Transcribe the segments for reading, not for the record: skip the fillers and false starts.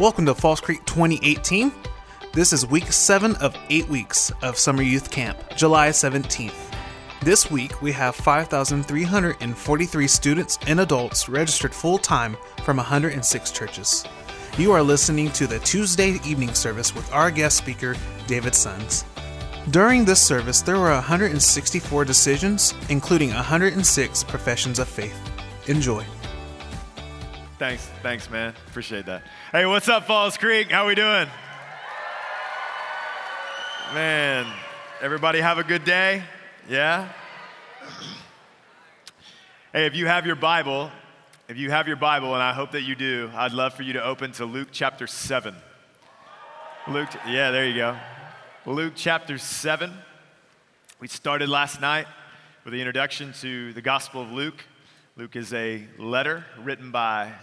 Welcome to Falls Creek 2018. This is week 7 of 8 weeks of Summer Youth Camp, July 17th. This week, we have 5,343 students and adults registered full-time from 106 churches. You are listening to the Tuesday evening service with our guest speaker, David Sons. During this service, there were 164 decisions, including 106 professions of faith. Enjoy. Thanks, man. Appreciate that. Hey, what's up, Falls Creek? How we doing? Man, everybody have a good day? Yeah? Hey, if you have your Bible, and I hope that you do, I'd love for you to open to Luke chapter 7. There you go. Luke chapter 7. We started last night with the introduction to the Gospel of Luke. Luke is a letter written by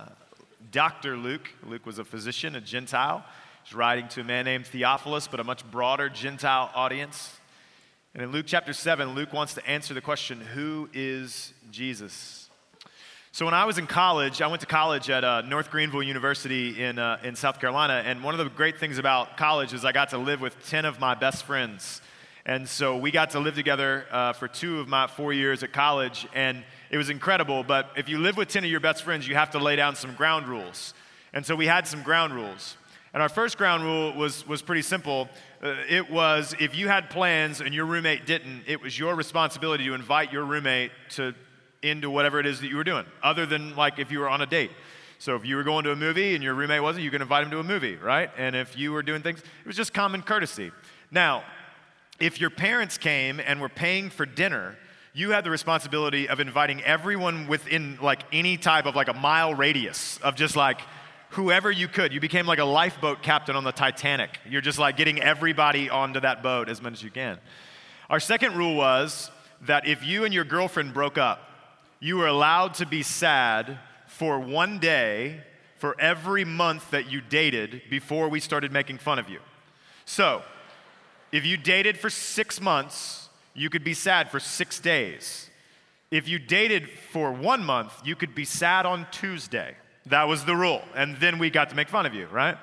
Dr. Luke. Luke was a physician, a Gentile. He's writing to a man named Theophilus, but a much broader Gentile audience. And in Luke chapter 7, Luke wants to answer the question, who is Jesus? So when I was in college, I went to college at North Greenville University in South Carolina, and one of the great things about college is I got to live with 10 of my best friends. And so we got to live together for 2 of my 4 years at college, and it was incredible. But if you live with 10 of your best friends, you have to lay down some ground rules. And so we had some ground rules. And our first ground rule was pretty simple. It was if you had plans and your roommate didn't, it was your responsibility to invite your roommate into whatever it is that you were doing, other than like if you were on a date. So if you were going to a movie and your roommate wasn't, you could invite him to a movie, right? And if you were doing things, it was just common courtesy. Now, if your parents came and were paying for dinner, you had the responsibility of inviting everyone within like any type of like a mile radius of just like whoever you could. You became like a lifeboat captain on the Titanic. You're just like getting everybody onto that boat as much as you can. Our second rule was that if you and your girlfriend broke up, you were allowed to be sad for 1 day for every month that you dated before we started making fun of you. So, if you dated for 6 months, you could be sad for 6 days. If you dated for 1 month, you could be sad on Tuesday. That was the rule. And then we got to make fun of you, right?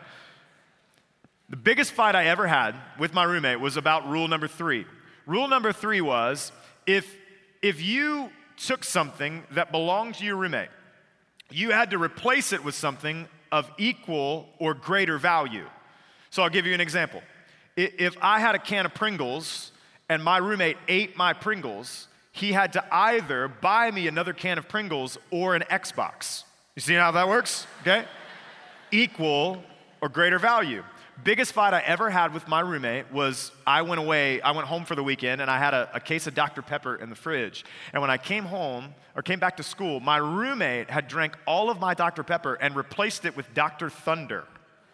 The biggest fight I ever had with my roommate was about rule number 3. Rule number 3 was if you took something that belonged to your roommate, you had to replace it with something of equal or greater value. So I'll give you an example. If I had a can of Pringles and my roommate ate my Pringles, he had to either buy me another can of Pringles or an Xbox. You see how that works? Okay? Equal or greater value. Biggest fight I ever had with my roommate was I went home for the weekend and I had a case of Dr. Pepper in the fridge. And when I came back to school, my roommate had drank all of my Dr. Pepper and replaced it with Dr. Thunder.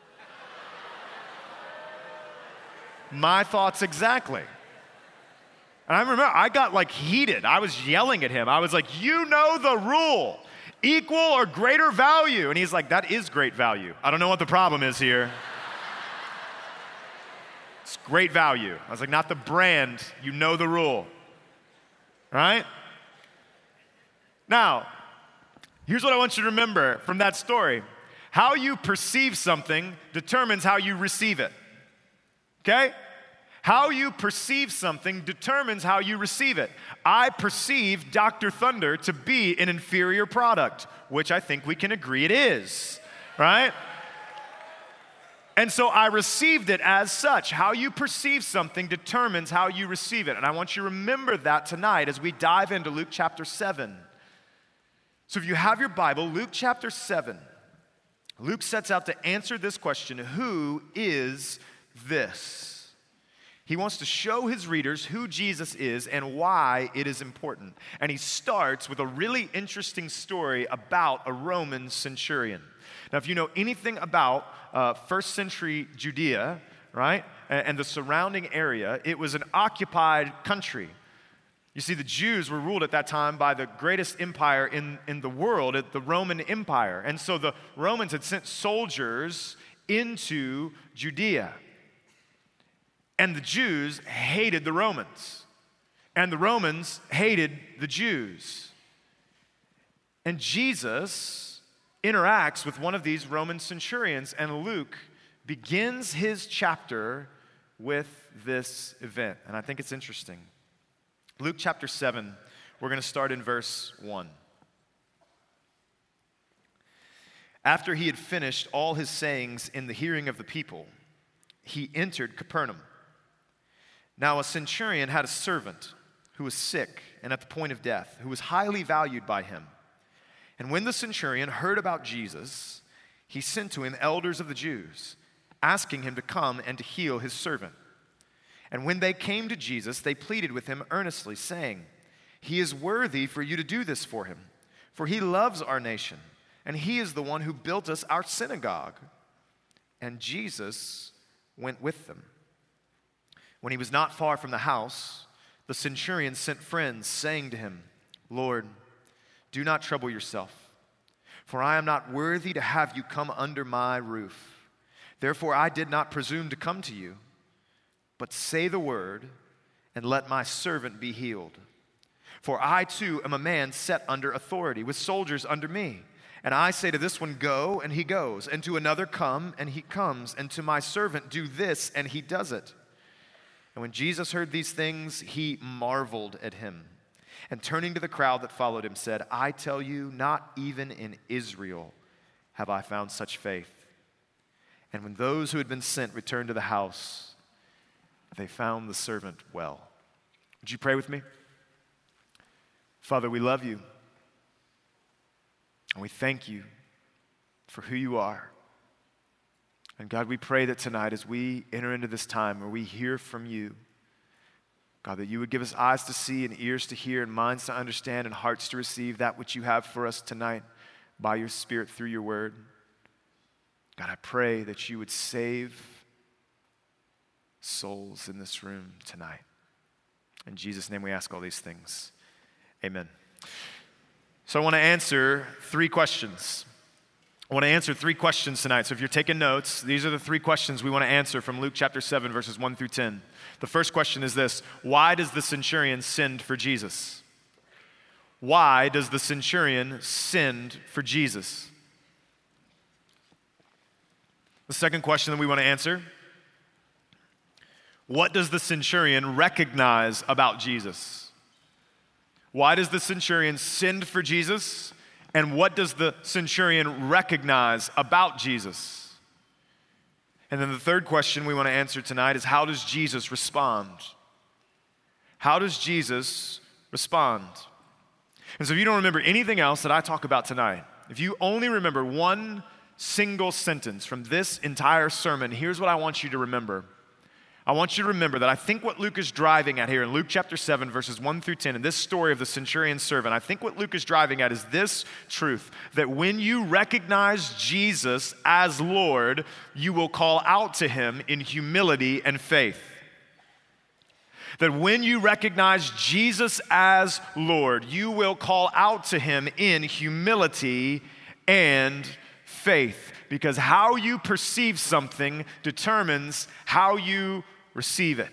My thoughts exactly. And I remember I got like heated. I was yelling at him. I was like, you know the rule. Equal or greater value. And he's like, that is great value. I don't know what the problem is here. It's great value. I was like, not the brand. You know the rule. Right? Now, here's what I want you to remember from that story. How you perceive something determines how you receive it. Okay? How you perceive something determines how you receive it. I perceive Dr. Thunder to be an inferior product, which I think we can agree it is, right? And so I received it as such. How you perceive something determines how you receive it. And I want you to remember that tonight as we dive into Luke chapter 7. So if you have your Bible, Luke chapter 7, Luke sets out to answer this question, who is this? He wants to show his readers who Jesus is and why it is important. And he starts with a really interesting story about a Roman centurion. Now, if you know anything about first century Judea, right, and the surrounding area, it was an occupied country. You see, the Jews were ruled at that time by the greatest empire in the world, the Roman Empire. And so the Romans had sent soldiers into Judea. And the Jews hated the Romans. And the Romans hated the Jews. And Jesus interacts with one of these Roman centurions, and Luke begins his chapter with this event. And I think it's interesting. Luke chapter 7, we're going to start in verse 1. After he had finished all his sayings in the hearing of the people, he entered Capernaum. Now a centurion had a servant who was sick and at the point of death, who was highly valued by him. And when the centurion heard about Jesus, he sent to him elders of the Jews, asking him to come and to heal his servant. And when they came to Jesus, they pleaded with him earnestly, saying, "He is worthy for you to do this for him, for he loves our nation, and he is the one who built us our synagogue." And Jesus went with them. When he was not far from the house, the centurion sent friends, saying to him, "Lord, do not trouble yourself, for I am not worthy to have you come under my roof. Therefore I did not presume to come to you, but say the word, and let my servant be healed. For I too am a man set under authority, with soldiers under me. And I say to this one, 'Go,' and he goes, and to another, 'Come,' and he comes, and to my servant, 'Do this,' and he does it." And when Jesus heard these things, he marveled at him. And turning to the crowd that followed him, said, "I tell you, not even in Israel have I found such faith." And when those who had been sent returned to the house, they found the servant well. Would you pray with me? Father, we love you. And we thank you for who you are. And God, we pray that tonight as we enter into this time where we hear from you, God, that you would give us eyes to see and ears to hear and minds to understand and hearts to receive that which you have for us tonight by your Spirit through your word. God, I pray that you would save souls in this room tonight. In Jesus' name we ask all these things. Amen. So I want to answer 3 questions. I want to answer 3 questions tonight. So if you're taking notes, these are the 3 questions we want to answer from Luke chapter 7, verses 1 through 10. The first question is this: why does the centurion send for Jesus? Why does the centurion send for Jesus? The second question that we want to answer: what does the centurion recognize about Jesus? Why does the centurion send for Jesus? And what does the centurion recognize about Jesus? And then the third question we want to answer tonight is: how does Jesus respond? How does Jesus respond? And so if you don't remember anything else that I talk about tonight, if you only remember one single sentence from this entire sermon, here's what I want you to remember. I want you to remember that I think what Luke is driving at here in Luke chapter 7, verses 1 through 10, in this story of the centurion's servant, I think what Luke is driving at is this truth: that when you recognize Jesus as Lord, you will call out to him in humility and faith. That when you recognize Jesus as Lord, you will call out to him in humility and faith. Because how you perceive something determines how you receive it.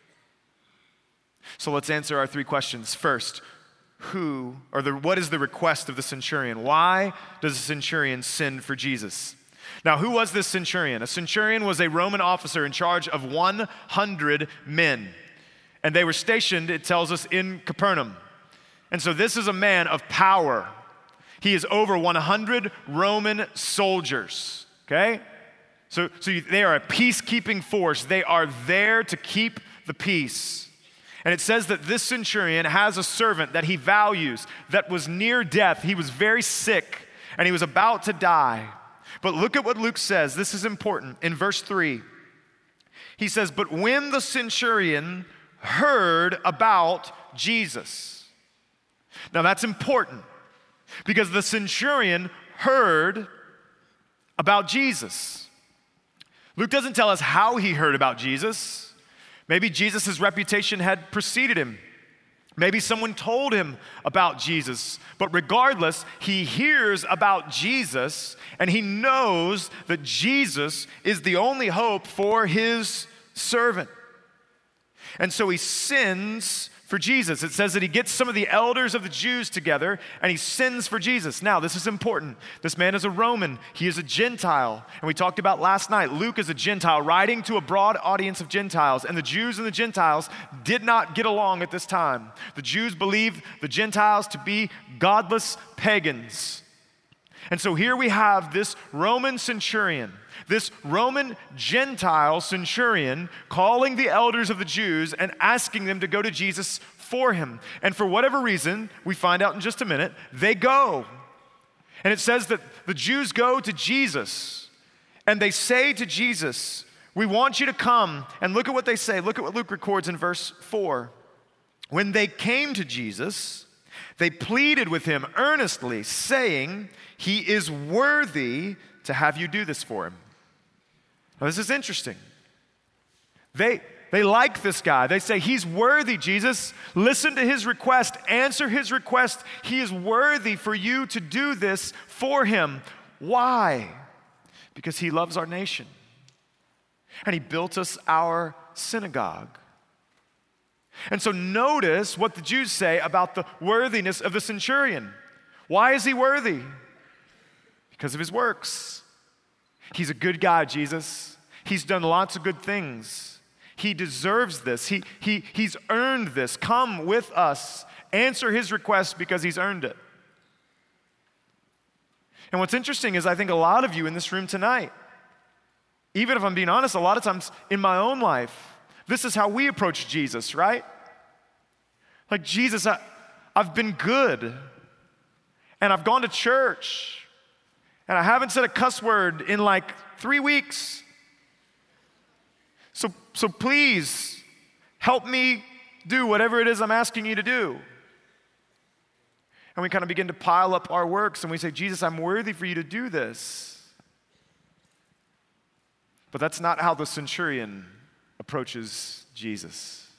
So let's answer our 3 questions. First, what is the request of the centurion? Why does the centurion send for Jesus? Now, who was this centurion? A centurion was a Roman officer in charge of 100 men. And they were stationed, it tells us, in Capernaum. And so this is a man of power. He is over 100 Roman soldiers, okay? So they are a peacekeeping force. They are there to keep the peace. And it says that this centurion has a servant that he values that was near death. He was very sick, and he was about to die. But look at what Luke says. This is important. In verse 3, he says, "But when the centurion heard about Jesus." Now that's important, because the centurion heard about Jesus. Luke doesn't tell us how he heard about Jesus. Maybe Jesus' reputation had preceded him. Maybe someone told him about Jesus. But regardless, he hears about Jesus, and he knows that Jesus is the only hope for his servant. And so he sends for Jesus. It says that he gets some of the elders of the Jews together and he sends for Jesus. Now, this is important. This man is a Roman. He is a Gentile. And we talked about last night, Luke is a Gentile writing to a broad audience of Gentiles. And the Jews and the Gentiles did not get along at this time. The Jews believed the Gentiles to be godless pagans. And so here we have this Roman centurion, this Roman Gentile centurion calling the elders of the Jews and asking them to go to Jesus for him. And for whatever reason, we find out in just a minute, they go. And it says that the Jews go to Jesus and they say to Jesus, we want you to come. And look at what they say. Look at what Luke records in verse 4. When they came to Jesus, they pleaded with him earnestly, saying, he is worthy to have you do this for him. Now, this is interesting. They like this guy. They say, he's worthy, Jesus. Listen to his request. Answer his request. He is worthy for you to do this for him. Why? Because he loves our nation. And he built us our synagogue. And so notice what the Jews say about the worthiness of the centurion. Why is he worthy? Because of his works. He's a good guy, Jesus. He's done lots of good things. He deserves this. He's earned this. Come with us. Answer his request because he's earned it. And what's interesting is I think a lot of you in this room tonight, even if I'm being honest, a lot of times in my own life, this is how we approach Jesus, right? Like, Jesus, I've been good, and I've gone to church, and I haven't said a cuss word in like 3 weeks. So please help me do whatever it is I'm asking you to do. And we kind of begin to pile up our works, and we say, Jesus, I'm worthy for you to do this. But that's not how the centurion approaches Jesus.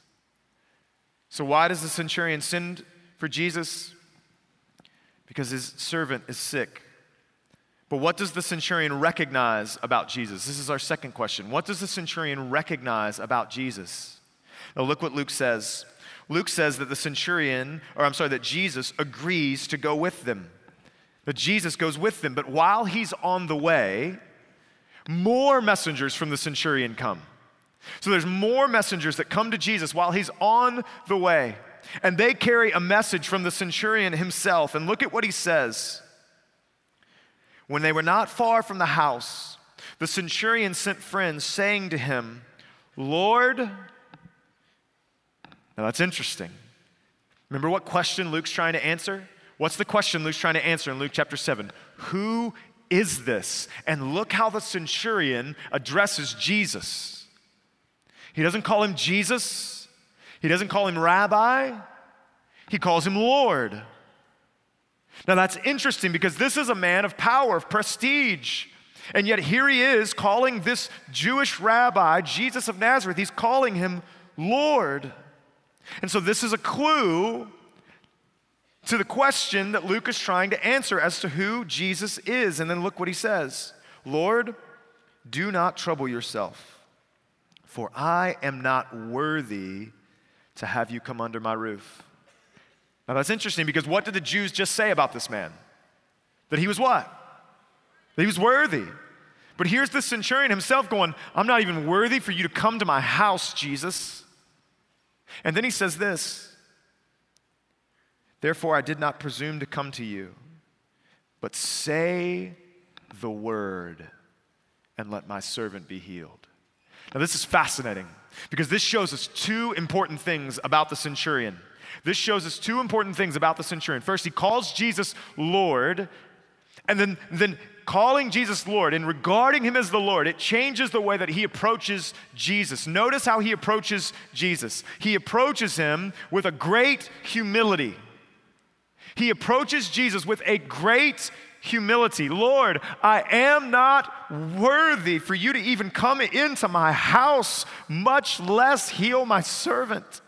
So why does the centurion send for Jesus? Because his servant is sick. But what does the centurion recognize about Jesus? This is our second question. What does the centurion recognize about Jesus? Now look what Luke says. Luke says that that Jesus agrees to go with them. That Jesus goes with them. But while he's on the way, more messengers from the centurion come. So there's more messengers that come to Jesus while he's on the way. And they carry a message from the centurion himself. And look at what he says. When they were not far from the house, the centurion sent friends saying to him, Lord, now that's interesting. Remember what question Luke's trying to answer? What's the question Luke's trying to answer in Luke chapter 7? Who is this? And look how the centurion addresses Jesus. He doesn't call him Jesus. He doesn't call him Rabbi. He calls him Lord. Now that's interesting because this is a man of power, of prestige. And yet here he is calling this Jewish rabbi, Jesus of Nazareth, he's calling him Lord. And so this is a clue to the question that Luke is trying to answer as to who Jesus is. And then look what he says. Lord, do not trouble yourself, for I am not worthy to have you come under my roof. Now that's interesting because what did the Jews just say about this man? That he was what? That he was worthy. But here's the centurion himself going, I'm not even worthy for you to come to my house, Jesus. And then he says this, therefore I did not presume to come to you, but say the word and let my servant be healed. Now this is fascinating because this shows us two important things about the centurion. This shows us two important things about the centurion. First, he calls Jesus Lord, and then calling Jesus Lord and regarding him as the Lord, it changes the way that he approaches Jesus. Notice how he approaches Jesus. He approaches him with a great humility. He approaches Jesus with a great humility. Lord, I am not worthy for you to even come into my house, much less heal my servant.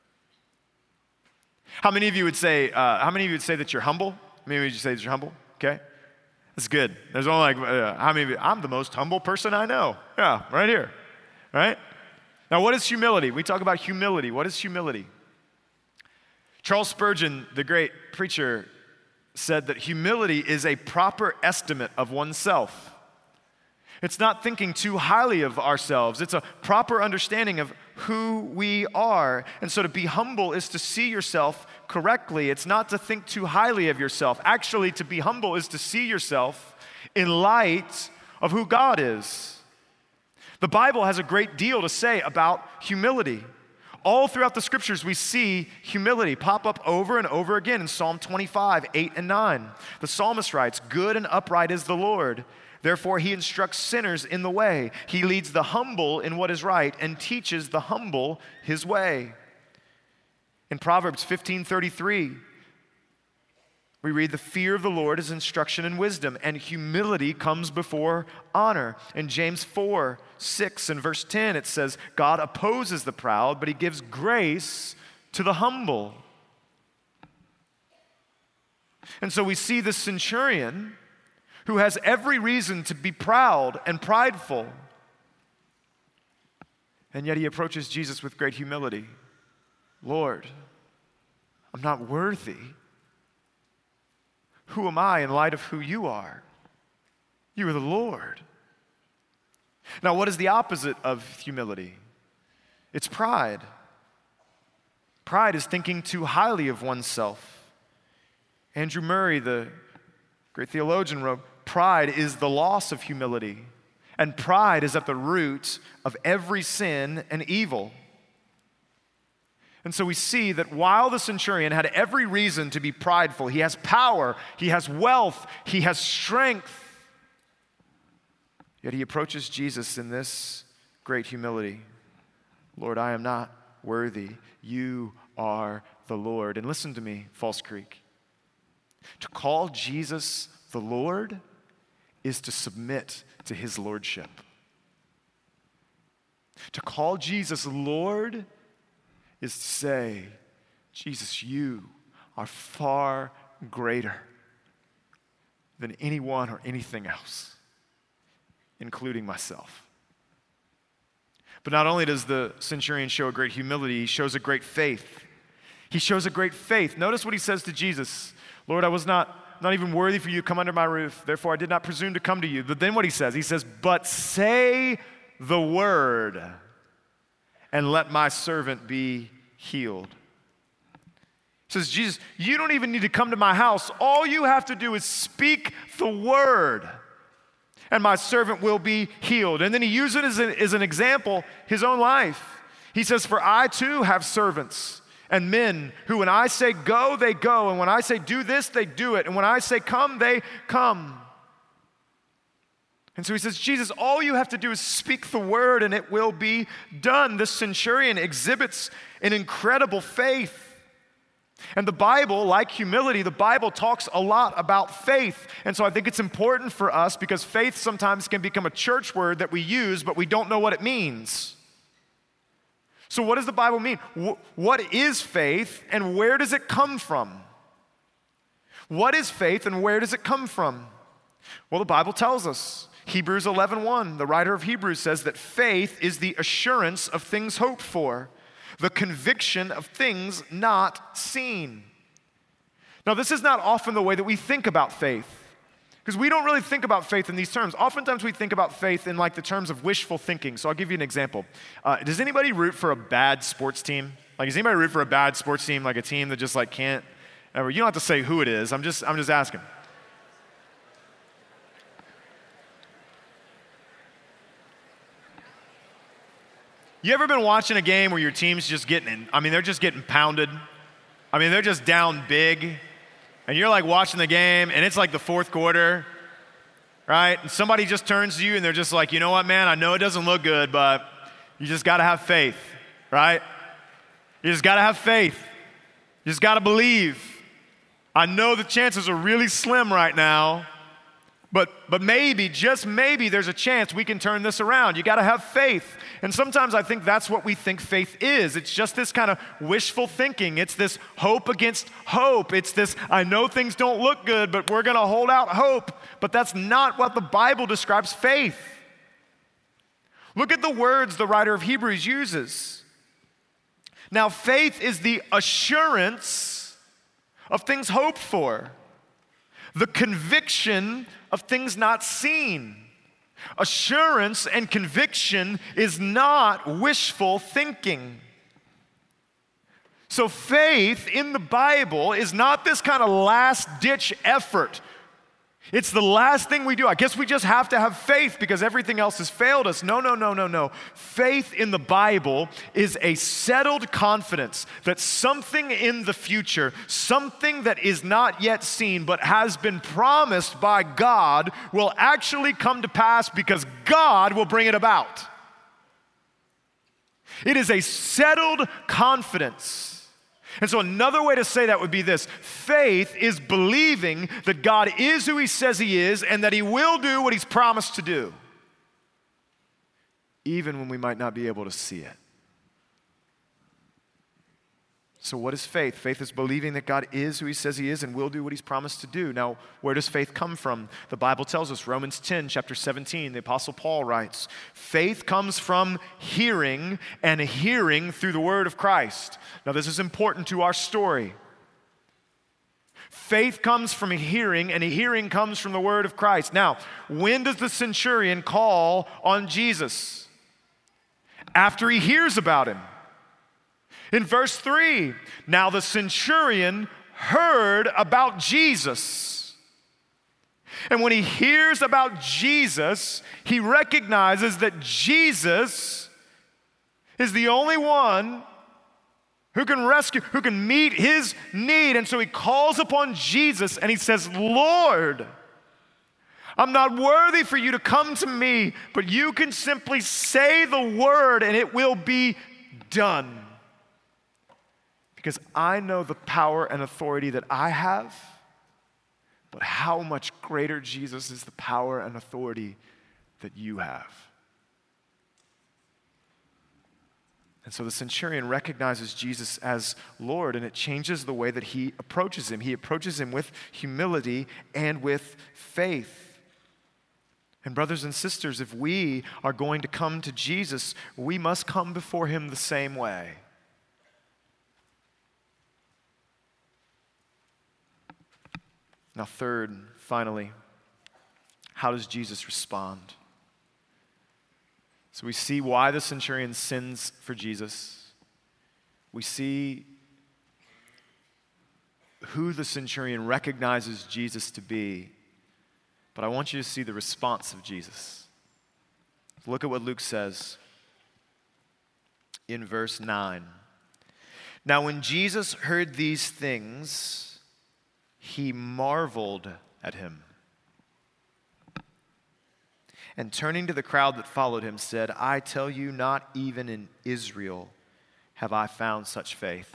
How many of you would say that you're humble? How many of you would say that you're humble? Okay. That's good. There's only how many of you? I'm the most humble person I know. Yeah, right here. Right? Now, what is humility? We talk about humility. What is humility? Charles Spurgeon, the great preacher, said that humility is a proper estimate of oneself. It's not thinking too highly of ourselves. It's a proper understanding of who we are. And so to be humble is to see yourself correctly. It's not to think too highly of yourself. Actually, to be humble is to see yourself in light of who God is. The Bible has a great deal to say about humility. All throughout the scriptures, we see humility pop up over and over again in Psalm 25, 8 and 9. The psalmist writes, "Good and upright is the Lord. Therefore, he instructs sinners in the way. He leads the humble in what is right and teaches the humble his way." In Proverbs 15:33, we read, "The fear of the Lord is instruction and wisdom, and humility comes before honor." In James 4:6 and verse 10, it says, "God opposes the proud, but he gives grace to the humble." And so we see this centurion who has every reason to be proud and prideful, and yet he approaches Jesus with great humility. "Lord, I'm not worthy. Who am I in light of who you are? You are the Lord." Now, what is the opposite of humility? It's pride. Pride is thinking too highly of oneself. Andrew Murray, the great theologian, wrote, "Pride is the loss of humility, and pride is at the root of every sin and evil." And so we see that while the centurion had every reason to be prideful, he has power, he has wealth, he has strength, yet he approaches Jesus in this great humility. "Lord, I am not worthy. You are the Lord." And listen to me, False Creek. To call Jesus the Lord is to submit to his lordship. To call Jesus Lord is to say, "Jesus, you are far greater than anyone or anything else, including myself." But not only does the centurion show a great humility, he shows a great faith. He shows a great faith. Notice what he says to Jesus. "Lord, I was not even worthy for you to come under my roof. Therefore, I did not presume to come to you." But then what he says, "But say the word, and let my servant be healed." He says, "Jesus, you don't even need to come to my house. All you have to do is speak the word, and my servant will be healed." And then he uses it as an example, his own life. He says, "For I too have servants and men who when I say go, they go. And when I say do this, they do it. And when I say come, they come." And so he says, "Jesus, all you have to do is speak the word and it will be done." This centurion exhibits an incredible faith. And the Bible, like humility, the Bible talks a lot about faith. And so I think it's important for us because faith sometimes can become a church word that we use, but we don't know what it means. So what does the Bible mean? What is faith and where does it come from? What is faith and where does it come from? Well, the Bible tells us. Hebrews 11:1, the writer of Hebrews says that faith is the assurance of things hoped for, the conviction of things not seen. Now, this is not often the way that we think about faith, because we don't really think about faith in these terms. Oftentimes we think about faith in like the terms of wishful thinking. So I'll give you an example. Does anybody root for a bad sports team? Like, does anybody root for a bad sports team, like a team that just like can't ever? You don't have to say who it is. I'm just asking. You ever been watching a game where your team's just they're just getting pounded? They're just down big. And you're like watching the game and it's like the fourth quarter, right? And somebody just turns to you and they're just like, "You know what, man? I know it doesn't look good, but you just got to have faith," right? You just got to have faith. You just got to believe. I know the chances are really slim right now, but maybe, just maybe, there's a chance we can turn this around. You got to have faith. And sometimes I think that's what we think faith is. It's just this kind of wishful thinking. It's this hope against hope. It's this, I know things don't look good, but we're going to hold out hope. But that's not what the Bible describes faith. Look at the words the writer of Hebrews uses. Now, faith is the assurance of things hoped for, the conviction of things not seen. Assurance and conviction is not wishful thinking. So faith in the Bible is not this kind of last-ditch effort. It's the last thing we do. I guess we just have to have faith because everything else has failed us. No. Faith in the Bible is a settled confidence that something in the future, something that is not yet seen but has been promised by God, will actually come to pass because God will bring it about. It is a settled confidence. And so another way to say that would be this: faith is believing that God is who he says he is and that he will do what he's promised to do, even when we might not be able to see it. So what is faith? Faith is believing that God is who he says he is and will do what he's promised to do. Now, where does faith come from? The Bible tells us, Romans 10, chapter 17, the Apostle Paul writes, faith comes from hearing, and hearing through the word of Christ. Now, this is important to our story. Faith comes from hearing, and hearing comes from the word of Christ. Now, when does the centurion call on Jesus? After he hears about him. In verse 3, now the centurion heard about Jesus. And when he hears about Jesus, he recognizes that Jesus is the only one who can rescue, who can meet his need. And so he calls upon Jesus and he says, Lord, I'm not worthy for you to come to me, but you can simply say the word and it will be done. Because I know the power and authority that I have, but how much greater, Jesus, is the power and authority that you have. And so the centurion recognizes Jesus as Lord, and it changes the way that he approaches him. He approaches him with humility and with faith. And brothers and sisters, if we are going to come to Jesus, we must come before him the same way. Now, third, finally, how does Jesus respond? So we see why the centurion sins for Jesus. We see who the centurion recognizes Jesus to be. But I want you to see the response of Jesus. Look at what Luke says in verse 9. Now, when Jesus heard these things, he marveled at him. And turning to the crowd that followed him, said, I tell you, not even in Israel have I found such faith.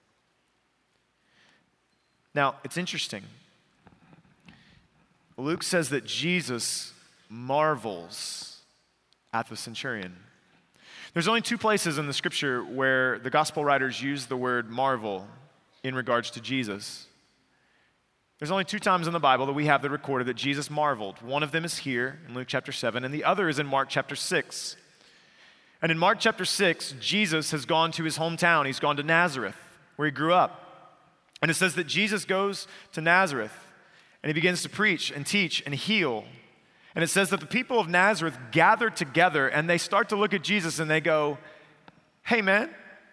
Now, it's interesting. Luke says that Jesus marvels at the centurion. There's only two places in the scripture where the gospel writers use the word marvel in regards to Jesus. There's only two times in the Bible that we have that recorded that Jesus marveled. One of them is here in Luke chapter 7, and the other is in Mark chapter 6. And in Mark chapter 6, Jesus has gone to his hometown. He's gone to Nazareth, where he grew up. And it says that Jesus goes to Nazareth, and he begins to preach and teach and heal. And it says that the people of Nazareth gather together, and they start to look at Jesus, and they go, hey man,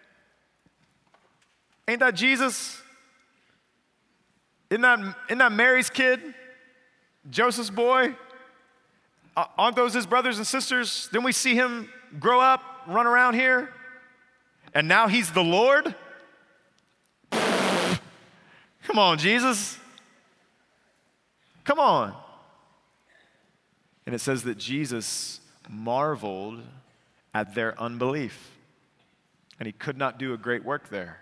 ain't that Jesus? Isn't that Mary's kid? Joseph's boy? Aren't those his brothers and sisters? Didn't we see him grow up, run around here? And now he's the Lord? Come on, Jesus. Come on. And it says that Jesus marveled at their unbelief. And he could not do a great work there.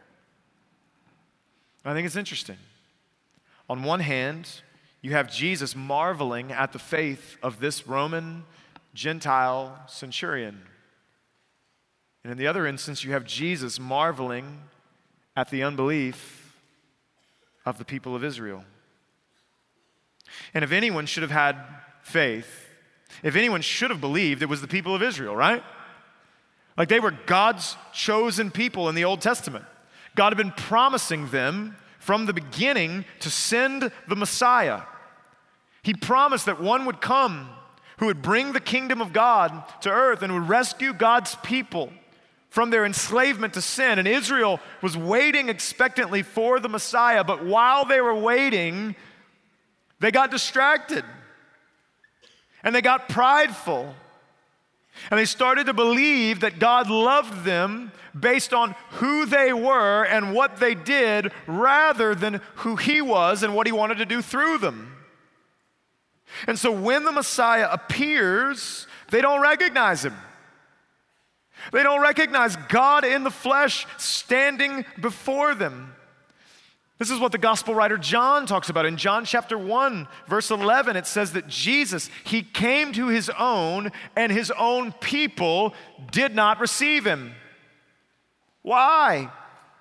I think it's interesting. On one hand, you have Jesus marveling at the faith of this Roman Gentile centurion. And in the other instance, you have Jesus marveling at the unbelief of the people of Israel. And if anyone should have had faith, if anyone should have believed, it was the people of Israel, right? Like they were God's chosen people in the Old Testament. God had been promising them from the beginning to send the Messiah. He promised that one would come who would bring the kingdom of God to earth and would rescue God's people from their enslavement to sin. And Israel was waiting expectantly for the Messiah, but while they were waiting, they got distracted and they got prideful. And they started to believe that God loved them based on who they were and what they did rather than who He was and what He wanted to do through them. And so when the Messiah appears, they don't recognize Him. They don't recognize God in the flesh standing before them. This is what the gospel writer John talks about. In John chapter 1, verse 11, it says that Jesus, He came to His own, and His own people did not receive Him. Why?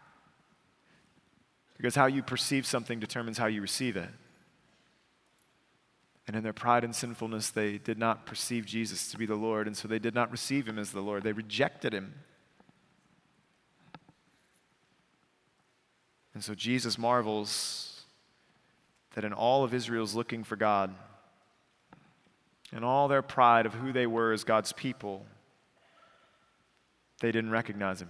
Because how you perceive something determines how you receive it. And in their pride and sinfulness, they did not perceive Jesus to be the Lord, and so they did not receive Him as the Lord. They rejected Him. And so Jesus marvels that in all of Israel's looking for God, in all their pride of who they were as God's people, they didn't recognize Him.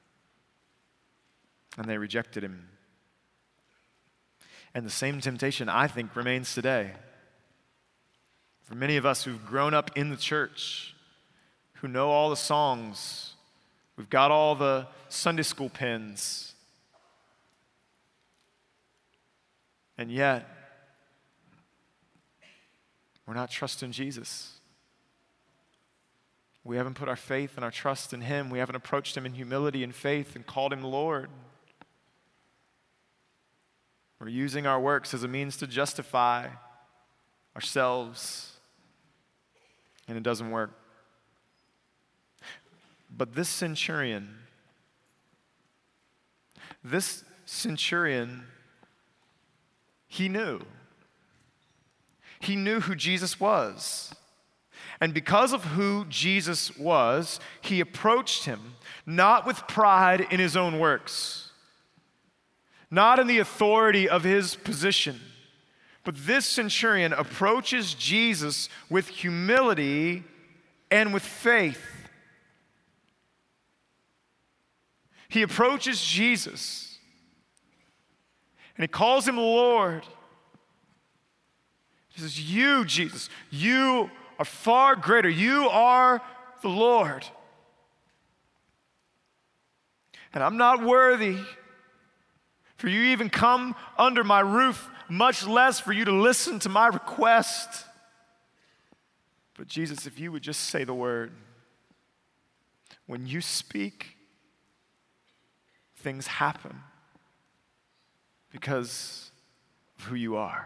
And they rejected Him. And the same temptation, I think, remains today. For many of us who've grown up in the church, who know all the songs, we've got all the Sunday school pins, and yet, we're not trusting Jesus. We haven't put our faith and our trust in Him. We haven't approached Him in humility and faith and called Him Lord. We're using our works as a means to justify ourselves, and it doesn't work. But this centurion, he knew. He knew who Jesus was. And because of who Jesus was, he approached Him, not with pride in his own works, not in the authority of his position, but this centurion approaches Jesus with humility and with faith. He approaches Jesus and he calls Him Lord. He says, "You, Jesus, you are far greater. You are the Lord. And I'm not worthy for you even come under my roof, much less for you to listen to my request. But Jesus, if you would just say the word, when you speak, things happen because of who you are."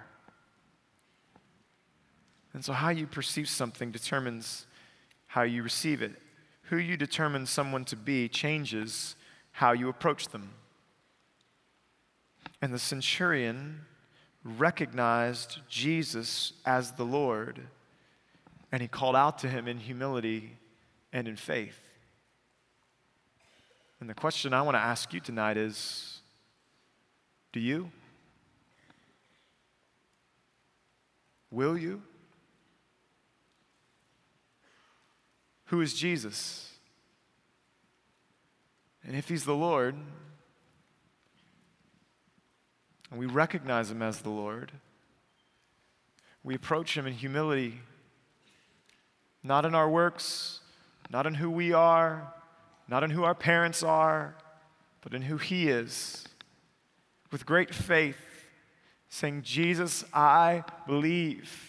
And so how you perceive something determines how you receive it. Who you determine someone to be changes how you approach them. And the centurion recognized Jesus as the Lord, and he called out to Him in humility and in faith. And the question I want to ask you tonight is, do you? Will you? Who is Jesus? And if He's the Lord, and we recognize Him as the Lord, we approach Him in humility, not in our works, not in who we are, not in who our parents are, but in who He is, with great faith, saying, "Jesus, I believe.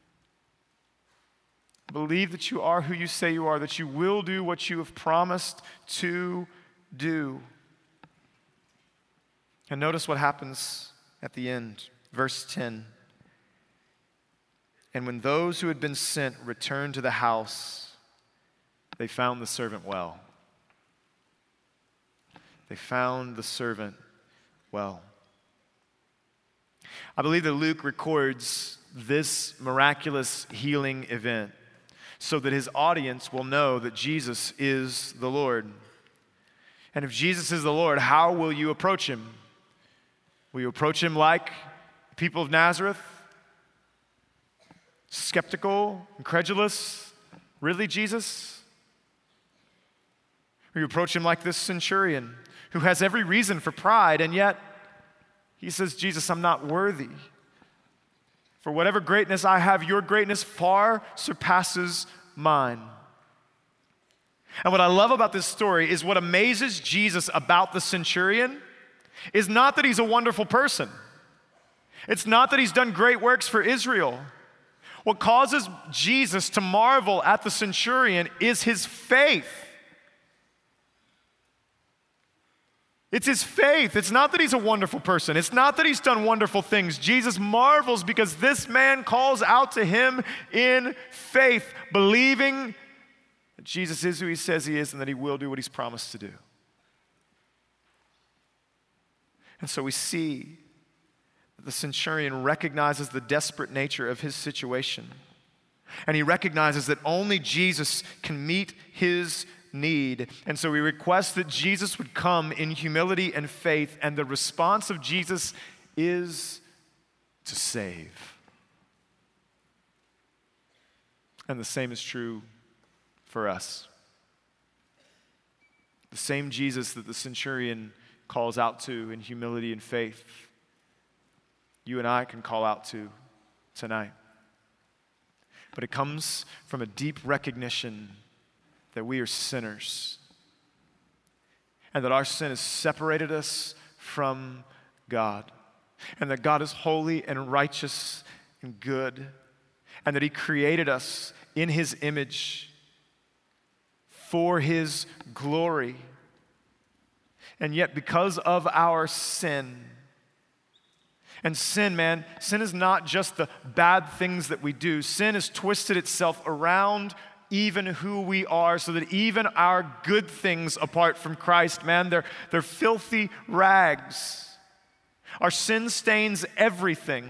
Believe that you are who you say you are, that you will do what you have promised to do." And notice what happens at the end, verse 10. "And when those who had been sent returned to the house, they found the servant well." They found the servant well. I believe that Luke records this miraculous healing event so that his audience will know that Jesus is the Lord. And if Jesus is the Lord, how will you approach him? Will you approach him like the people of Nazareth? Skeptical, incredulous? Really, Jesus? Or you approach him like this centurion who has every reason for pride, and yet he says, Jesus, I'm not worthy. For whatever greatness I have, your greatness far surpasses mine. And what I love about this story is what amazes Jesus about the centurion is not that he's a wonderful person. It's not that he's done great works for Israel. What causes Jesus to marvel at the centurion is his faith. It's his faith. It's not that he's a wonderful person. It's not that he's done wonderful things. Jesus marvels because this man calls out to him in faith, believing that Jesus is who he says he is and that he will do what he's promised to do. And so we see that the centurion recognizes the desperate nature of his situation. And he recognizes that only Jesus can meet his need. And so we request that Jesus would come in humility and faith, and the response of Jesus is to save. And the same is true for us. The same Jesus that the centurion calls out to in humility and faith, you and I can call out to tonight. But it comes from a deep recognition that we are sinners and that our sin has separated us from God, and that God is holy and righteous and good, and that he created us in his image for his glory. And yet because of our sin, and sin is not just the bad things that we do. Sin has twisted itself around even who we are, so that even our good things apart from Christ, they're filthy rags. Our sin stains everything.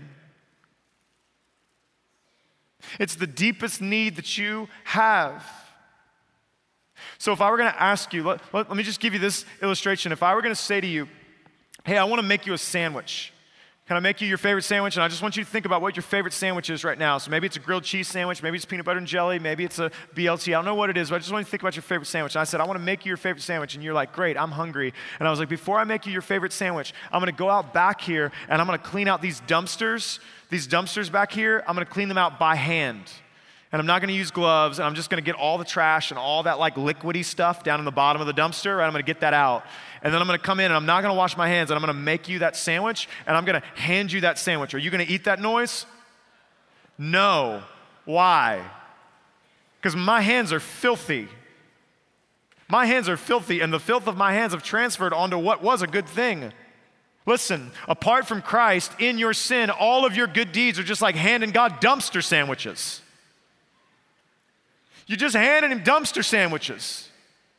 It's the deepest need that you have. So if I were going to ask you, let me just give you this illustration. If I were going to say to you, hey, I want to make you a sandwich. Can I make you your favorite sandwich? And I just want you to think about what your favorite sandwich is right now. So maybe it's a grilled cheese sandwich, maybe it's peanut butter and jelly, maybe it's a BLT. I don't know what it is, but I just want you to think about your favorite sandwich. And I said, I want to make you your favorite sandwich. And you're like, great, I'm hungry. And I was like, before I make you your favorite sandwich, I'm going to go out back here and I'm going to clean out these dumpsters back here. I'm going to clean them out by hand. And I'm not going to use gloves, and I'm just going to get all the trash and all that like liquidy stuff down in the bottom of the dumpster, and I'm going to get that out. And then I'm going to come in, and I'm not going to wash my hands, and I'm going to make you that sandwich, and I'm going to hand you that sandwich. Are you going to eat that noise? No. Why? Because my hands are filthy. My hands are filthy, and the filth of my hands have transferred onto what was a good thing. Listen, apart from Christ, in your sin, all of your good deeds are just like handing God dumpster sandwiches. You're just handing him dumpster sandwiches.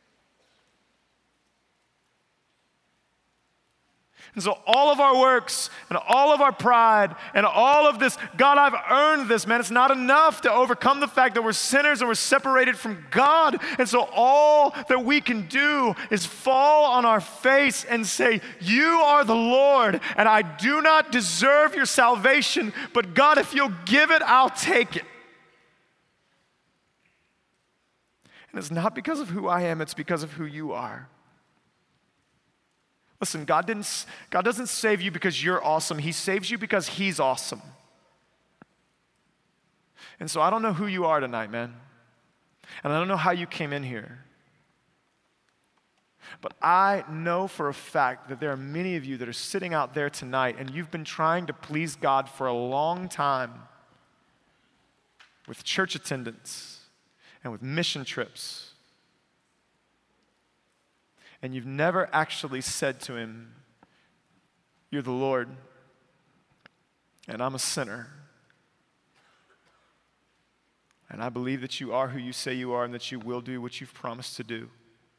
And so all of our works and all of our pride and all of this, God, I've earned this, it's not enough to overcome the fact that we're sinners and we're separated from God. And so all that we can do is fall on our face and say, you are the Lord, and I do not deserve your salvation, but God, if you'll give it, I'll take it. And it's not because of who I am, it's because of who you are. Listen, God doesn't save you because you're awesome. He saves you because he's awesome. And so I don't know who you are tonight, man. And I don't know how you came in here. But I know for a fact that there are many of you that are sitting out there tonight and you've been trying to please God for a long time with church attendance and with mission trips. And you've never actually said to him, you're the Lord, and I'm a sinner. And I believe that you are who you say you are and that you will do what you've promised to do.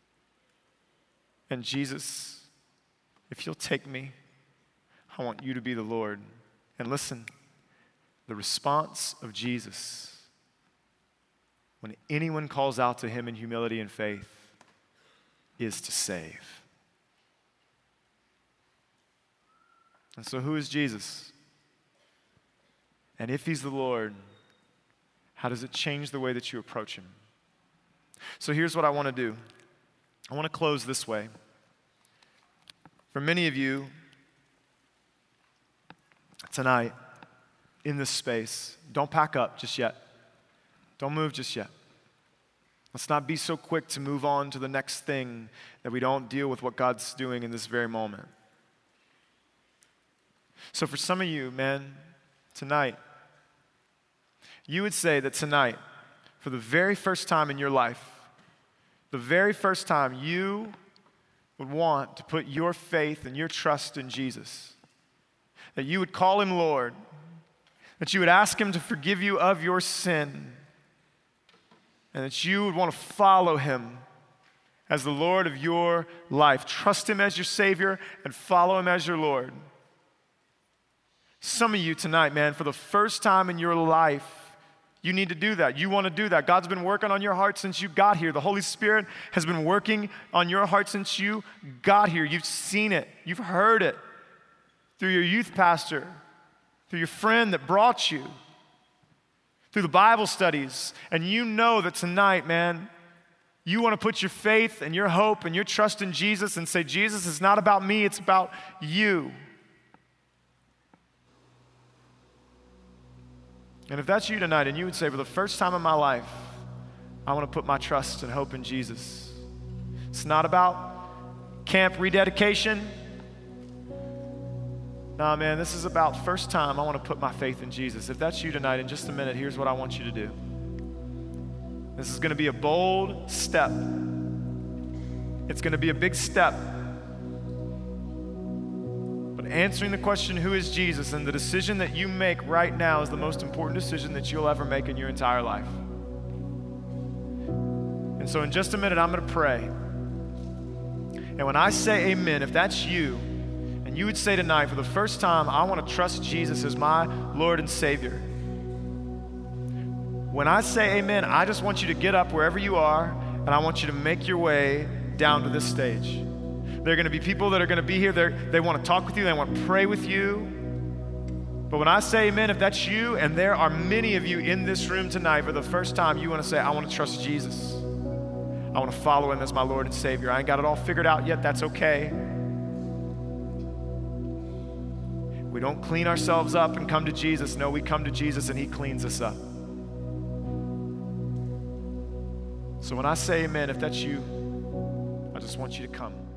And Jesus, if you'll take me, I want you to be the Lord. And listen, the response of Jesus when anyone calls out to him in humility and faith, is to save. And so who is Jesus? And if he's the Lord, how does it change the way that you approach him? So here's what I want to do. I want to close this way. For many of you, tonight, in this space, don't pack up just yet. Don't move just yet. Let's not be so quick to move on to the next thing that we don't deal with what God's doing in this very moment. So for some of you, man, tonight, you would say that tonight, for the very first time in your life, the very first time you would want to put your faith and your trust in Jesus, that you would call him Lord, that you would ask him to forgive you of your sin, and that you would want to follow him as the Lord of your life. Trust him as your Savior and follow him as your Lord. Some of you tonight, man, for the first time in your life, you need to do that. You want to do that. God's been working on your heart since you got here. The Holy Spirit has been working on your heart since you got here. You've seen it. You've heard it through your youth pastor, through your friend that brought you, through the Bible studies. And you know that tonight, man, you want to put your faith and your hope and your trust in Jesus and say, Jesus, it's not about me, it's about you. And if that's you tonight and you would say, for the first time in my life, I want to put my trust and hope in Jesus. It's not about camp rededication. Nah, man, this is about first time I want to put my faith in Jesus. If that's you tonight, in just a minute, here's what I want you to do. This is going to be a bold step. It's going to be a big step. But answering the question, who is Jesus, and the decision that you make right now is the most important decision that you'll ever make in your entire life. And so in just a minute, I'm going to pray. And when I say amen, if that's you, and you would say tonight, for the first time, I want to trust Jesus as my Lord and Savior. When I say amen, I just want you to get up wherever you are, and I want you to make your way down to this stage. There are going to be people that are going to be here. They want to talk with you. They want to pray with you. But when I say amen, if that's you, and there are many of you in this room tonight for the first time, you want to say, I want to trust Jesus. I want to follow him as my Lord and Savior. I ain't got it all figured out yet. That's okay. We don't clean ourselves up and come to Jesus. No, we come to Jesus and he cleans us up. So when I say amen, if that's you, I just want you to come.